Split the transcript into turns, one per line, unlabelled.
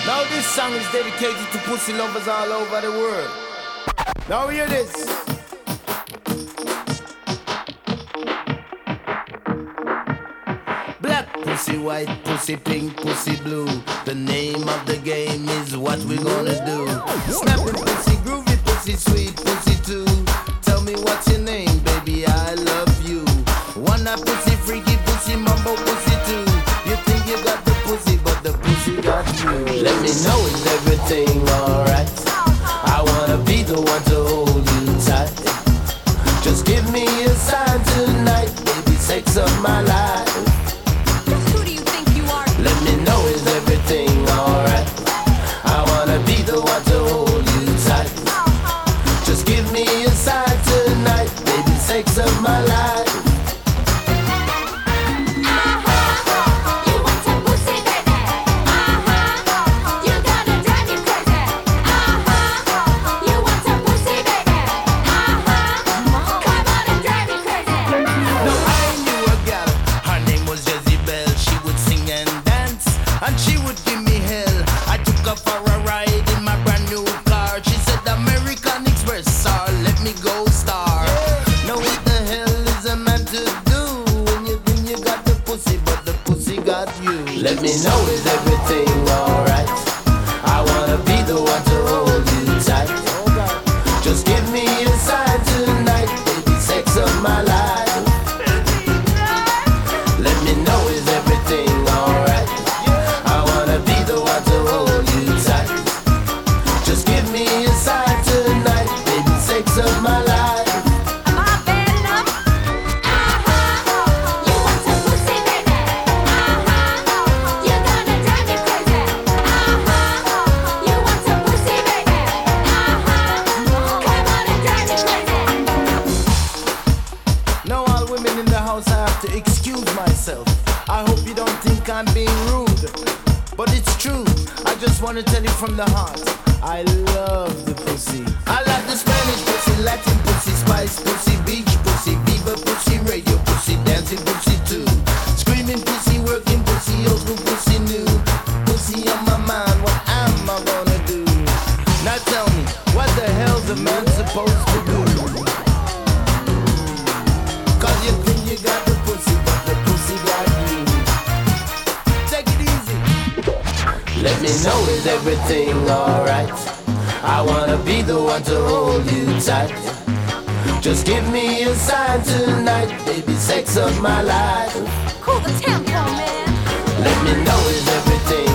Now this song is dedicated to pussy lovers all over the world. Now hear this. Black pussy, white pussy, pink pussy, blue. The name of the game is what we're gonna do. Snapping pussy, groovy pussy, sweet pussy too. Tell me what's your name, baby, I love you. Wanna pussy, freaky pussy, mumbo pussy too. You think you got the pussy, but the pussy got you. Let me know, is everything alright? I wanna be the one to hold you tight. Just give me a sign tonight, baby, sex of my life.
Who do you think you are?
Let me know, is everything alright? I wanna be the one to hold you tight. Just give me a sign tonight, baby, sex of my life. Let me know, is everything alright? I wanna be the one to hold you tight. Just give me a sign tonight, baby, sex of my life. Let me know, is everything alright? I wanna be the one to hold you tight. Just give me a sign tonight, baby, sex of my life. I hope you don't think I'm being rude, but it's true. I just wanna tell you from the heart, I love the pussy. I love the Spanish pussy, Latin pussy, spice pussy, beach pussy, Viva pussy, radio pussy, dancing pussy too. Screaming pussy, working pussy, old school pussy, new pussy on my mind. What am I gonna do? Now tell me, what the hell's a man supposed to do? Cause you think you got the pussy, but the pussy got you. Take it easy. Let me know, is everything alright? I wanna be the one to hold you tight. Just give me a sign tonight, baby, sex of my life.
Cool the tempo, man.
Let me know, is everything